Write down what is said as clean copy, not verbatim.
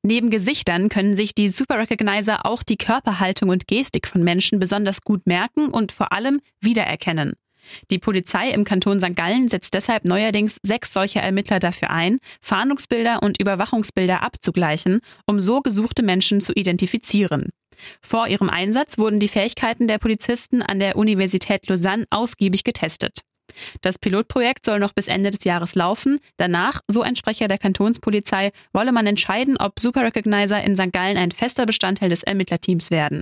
Neben Gesichtern können sich die Super Recognizer auch die Körperhaltung und Gestik von Menschen besonders gut merken und vor allem wiedererkennen. Die Polizei im Kanton St. Gallen setzt deshalb neuerdings 6 solcher Ermittler dafür ein, Fahndungsbilder und Überwachungsbilder abzugleichen, um so gesuchte Menschen zu identifizieren. Vor ihrem Einsatz wurden die Fähigkeiten der Polizisten an der Universität Lausanne ausgiebig getestet. Das Pilotprojekt soll noch bis Ende des Jahres laufen. Danach, so ein Sprecher der Kantonspolizei, wolle man entscheiden, ob Super Recognizer in St. Gallen ein fester Bestandteil des Ermittlerteams werden.